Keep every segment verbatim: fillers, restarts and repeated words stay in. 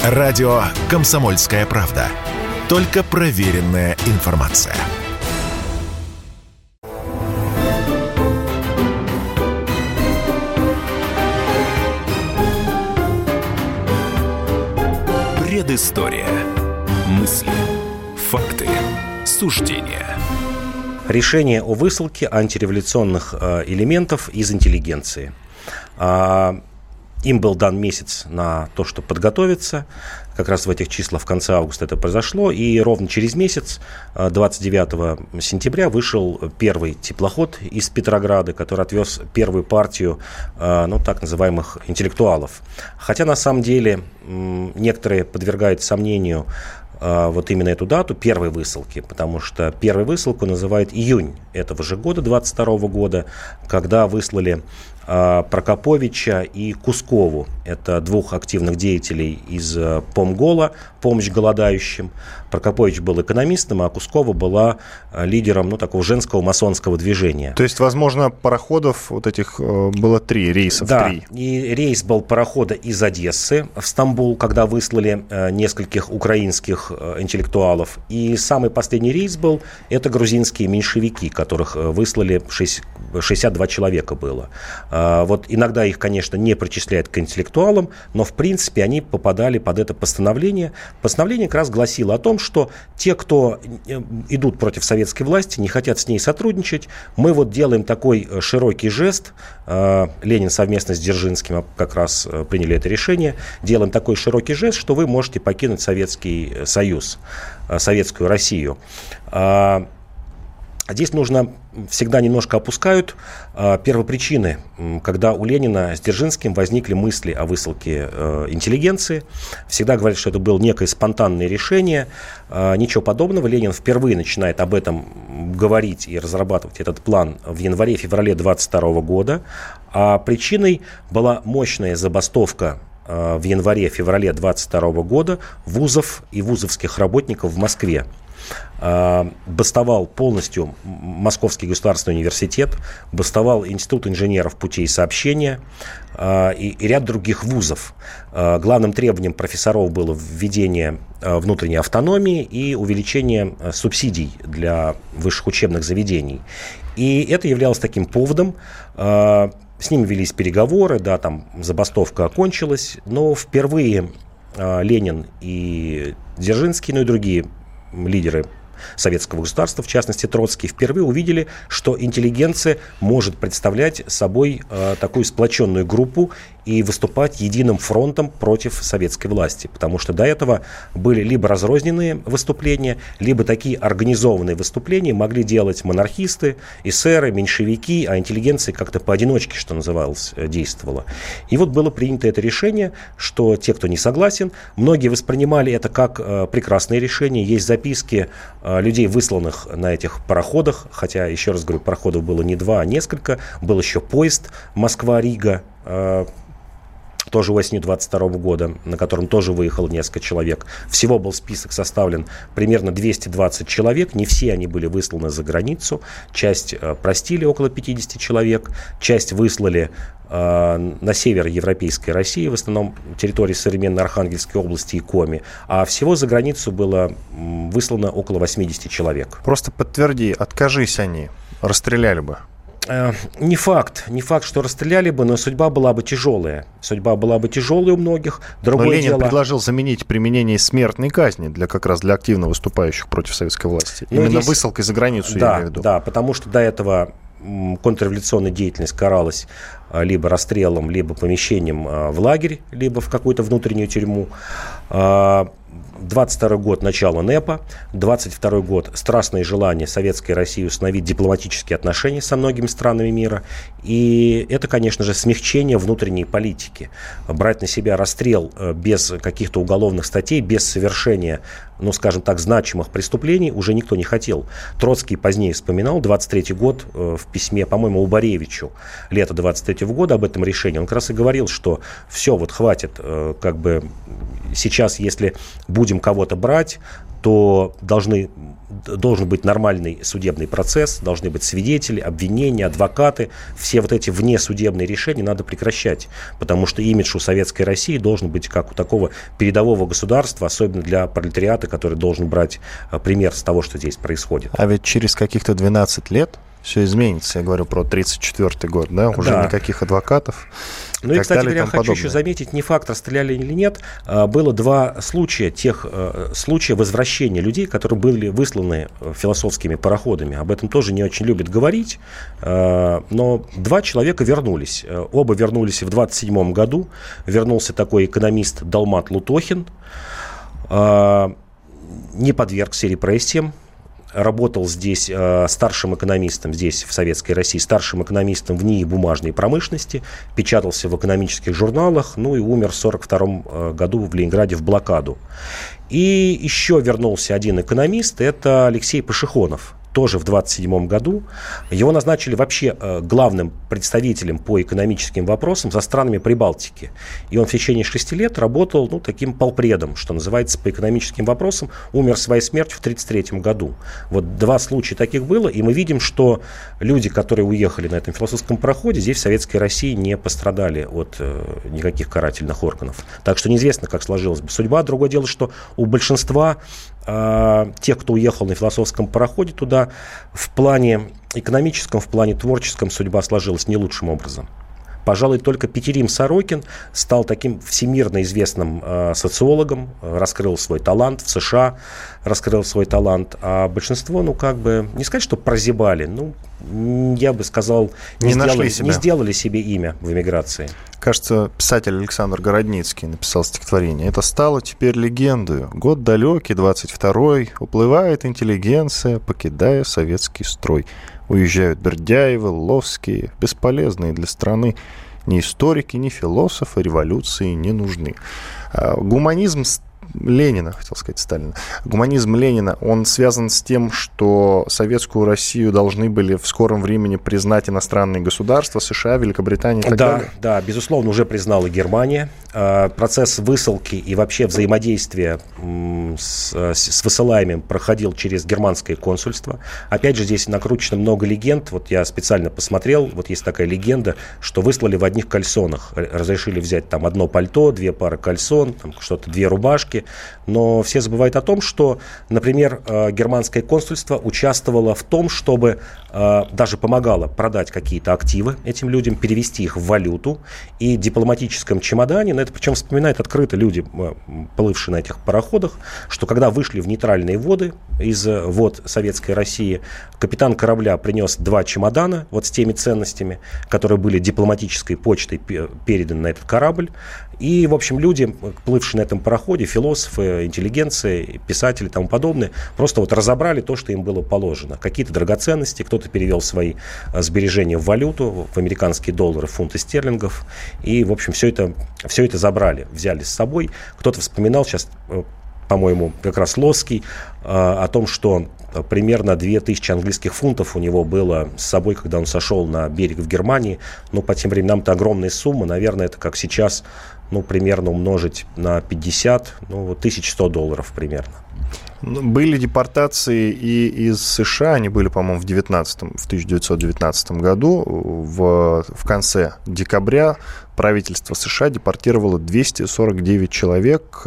Радио «Комсомольская правда». Только проверенная информация. Предыстория. Мысли, факты, суждения. Решение о высылке антиреволюционных э, элементов из интеллигенции. А, им был дан месяц на то, чтобы подготовиться. Как раз в этих числах в конце августа это произошло. И ровно через месяц, двадцать девятого сентября, вышел первый теплоход из Петрограда, который отвез первую партию, ну, так называемых интеллектуалов. Хотя на самом деле некоторые подвергают сомнению вот именно эту дату первой высылки, потому что первой высылку называют июнь этого же года, двадцать второго года, когда выслали Прокоповича и Кускову. Это двух активных деятелей из Помгола, помощь голодающим. Прокопович был экономистом, а Кускова была лидером, ну, такого женского масонского движения. То есть, возможно, пароходов вот этих было три, рейсов да, три. И рейс был парохода из Одессы в Стамбул, когда выслали нескольких украинских интеллектуалов. И самый последний рейс был, это грузинские меньшевики, которых выслали шестьдесят два человека было. Вот иногда их, конечно, не причисляют к интеллектуалам, но, в принципе, они попадали под это постановление. Постановление как раз гласило о том, что те, кто идут против советской власти, не хотят с ней сотрудничать, мы вот делаем такой широкий жест, Ленин совместно с Дзержинским как раз приняли это решение, делаем такой широкий жест, что вы можете покинуть Советский Союз, Советскую Россию. Здесь нужно, всегда немножко опускают э, первопричины, когда у Ленина с Дзержинским возникли мысли о высылке э, интеллигенции. Всегда говорят, что это было некое спонтанное решение. Э, ничего подобного. Ленин впервые начинает об этом говорить и разрабатывать этот план в январе-феврале двадцать второго года. А причиной была мощная забастовка э, в январе-феврале двадцать второго года вузов и вузовских работников в Москве. Бастовал полностью Московский государственный университет, бастовал Институт инженеров путей сообщения и, и ряд других вузов. Главным требованием профессоров было введение внутренней автономии и увеличение субсидий для высших учебных заведений. И это являлось таким поводом. С ними велись переговоры, да, там забастовка окончилась, но впервые Ленин и Дзержинский, ну и другие лидеры советского государства, в частности Троцкий, впервые увидели, что интеллигенция может представлять собой э, такую сплоченную группу и выступать единым фронтом против советской власти. Потому что до этого были либо разрозненные выступления, либо такие организованные выступления могли делать монархисты, эсеры, меньшевики, а интеллигенция как-то поодиночке, что называлось, действовала. И вот было принято это решение, что те, кто не согласен, многие воспринимали это как э, прекрасное решение. Есть записки э, людей, высланных на этих пароходах, хотя, еще раз говорю, пароходов было не два, а несколько. Был еще поезд Москва-Рига, э, тоже осенью двадцать второго года, на котором тоже выехало несколько человек. Всего был список составлен примерно двести двадцать человек. Не все они были высланы за границу. Часть э, простили, около пятьдесят человек. Часть выслали э, на север Европейской России, в основном территории современной Архангельской области и Коми. А всего за границу было м, выслано около восемьдесят человек. Просто подтверди, откажись они, расстреляли бы. Не факт, не факт, что расстреляли бы, но судьба была бы тяжелая. Судьба была бы тяжелая у многих. Другое но Ленин дело... предложил заменить применение смертной казни для как раз для активно выступающих против советской власти. Но Именно здесь... высылкой за границу, да, я имею в виду. Да, потому что до этого контрреволюционная деятельность каралась либо расстрелом, либо помещением в лагерь, либо в какую-то внутреннюю тюрьму. двадцать второй год, начало НЭПа, двадцать второй год, страстное желание Советской России установить дипломатические отношения со многими странами мира. И это, конечно же, смягчение внутренней политики. Брать на себя расстрел без каких-то уголовных статей, без совершения, ну, скажем так, значимых преступлений уже никто не хотел. Троцкий позднее вспоминал, двадцать третий год, в письме, по-моему, Убаревичу, лето двадцать третьего года об этом решении, он как раз и говорил, что все, вот хватит, как бы сейчас, если будем кого-то брать, то должны, должен быть нормальный судебный процесс, должны быть свидетели, обвинения, адвокаты. Все вот эти внесудебные решения надо прекращать, потому что имидж у Советской России должен быть как у такого передового государства, особенно для пролетариата, который должен брать пример с того, что здесь происходит. А ведь через каких-то двенадцать лет все изменится. Я говорю про тридцать четвёртый год, да? Уже да. Никаких адвокатов. Ну и, кстати говоря, хочу подобное. еще заметить, не факт, расстреляли или нет, было два случая, тех случая возвращения людей, которые были высланы философскими пароходами. Об этом тоже не очень любят говорить, но два человека вернулись. Оба вернулись в двадцать седьмом году. Вернулся такой экономист Далмат Лутохин, не подвергся репрессиям. Работал здесь э, старшим экономистом, здесь, в Советской России, старшим экономистом в НИИ бумажной промышленности, печатался в экономических журналах, ну и умер в сорок втором э, году в Ленинграде в блокаду. И еще вернулся один экономист, это Алексей Пашихонов. Тоже в двадцать седьмом году. Его назначили вообще э, главным представителем по экономическим вопросам за странами Прибалтики. И он в течение шести лет работал, ну, таким полпредом, что называется, по экономическим вопросам. Умер своей смертью в тридцать третьем году. Вот два случая таких было. И мы видим, что люди, которые уехали на этом философском пароходе, здесь в Советской России не пострадали от э, никаких карательных органов. Так что неизвестно, как сложилась бы судьба. Другое дело, что у большинства э, тех, кто уехал на философском пароходе туда, в плане экономическом, в плане творческом судьба сложилась не лучшим образом. Пожалуй, только Петерим Сорокин стал таким всемирно известным э, социологом, раскрыл свой талант в США, раскрыл свой талант, а большинство, ну, как бы, не сказать, что прозябали, ну, я бы сказал, не, не, сделали, не сделали себе имя в эмиграции. Кажется, писатель Александр Городницкий написал стихотворение. «Это стало теперь легендою. Год далекий, двадцать второй, уплывает интеллигенция, покидая советский строй. Уезжают Бердяевы, Ловские, бесполезные для страны. Ни историки, ни философы революции не нужны». Гуманизм Ленина, хотел сказать Сталина, гуманизм Ленина, он связан с тем, что советскую Россию должны были в скором времени признать иностранные государства, США, Великобритания и так да, далее? Да, безусловно, уже признала Германия. Процесс высылки и вообще взаимодействия с, с высылаемым проходил через германское консульство. Опять же, здесь накручено много легенд. Вот я специально посмотрел, вот есть такая легенда, что выслали в одних кальсонах. Разрешили взять там одно пальто, две пары кальсон, там что-то, две рубашки. Но все забывают о том, что, например, германское консульство участвовало в том, чтобы даже помогало продать какие-то активы этим людям, перевести их в валюту. И в дипломатическом чемодане, это причем вспоминают открыто люди, плывшие на этих пароходах, что когда вышли в нейтральные воды из вод Советской России, капитан корабля принес два чемодана вот с теми ценностями, которые были дипломатической почтой переданы на этот корабль. И, в общем, люди, плывшие на этом пароходе, философы, интеллигенция, писатели и тому подобное, просто вот разобрали то, что им было положено. Какие-то драгоценности, кто-то перевел свои сбережения в валюту, в американские доллары, фунты стерлингов. И, в общем, все это, все это забрали, взяли с собой. Кто-то вспоминал сейчас, по-моему, как раз Лосский, о том, что примерно две тысячи английских фунтов у него было с собой, когда он сошел на берег в Германии. Но по тем временам это огромная сумма. Наверное, это как сейчас, ну, примерно умножить на пятьдесят, ну, тысяча сто долларов примерно. Были депортации и из США, они были, по-моему, в, девятнадцатом, в тысяча девятьсот девятнадцатом году. В, в конце декабря правительство США депортировало двести сорок девять человек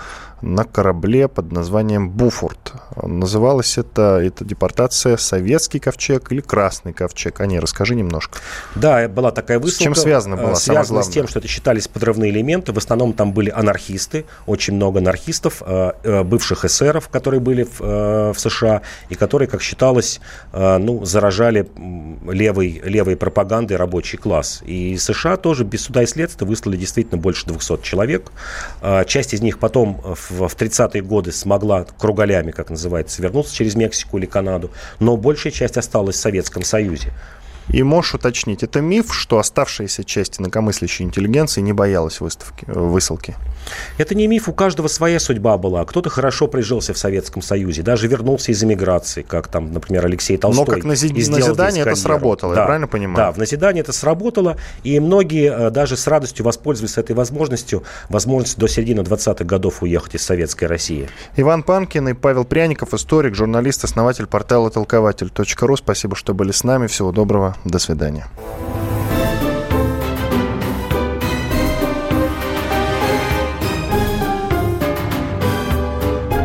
на корабле под названием «Буфорт». Называлась это, эта депортация «Советский ковчег» или «Красный ковчег». Аня, расскажи немножко. Да, была такая высылка. С чем связано было? Связано с тем, что это считались подрывные элементы. В основном там были анархисты, очень много анархистов, бывших эсеров, которые были в, в США, и которые, как считалось, ну, заражали левой, левой пропагандой рабочий класс. И США тоже без суда и следствия выслали действительно больше двухсот человек. Часть из них потом в в тридцатые годы смогла кругалями, как называется, вернуться через Мексику или Канаду, но большая часть осталась в Советском Союзе. И можешь уточнить, это миф, что оставшаяся часть инакомыслящей интеллигенции не боялась выставки, высылки? Это не миф, у каждого своя судьба была. Кто-то хорошо прижился в Советском Союзе, даже вернулся из эмиграции, как там, например, Алексей Толстой. Но как назидание это сработало, да, я правильно понимаю? Да, в назидание это сработало, и многие даже с радостью воспользовались этой возможностью, возможностью до середины двадцатых годов уехать из Советской России. Иван Панкин и Павел Пряников, историк, журналист, основатель портала толкователь точка ру. Спасибо, что были с нами. Всего доброго. До свидания.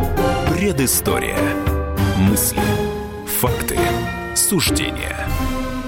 Предыстория. Мысли, факты, суждения.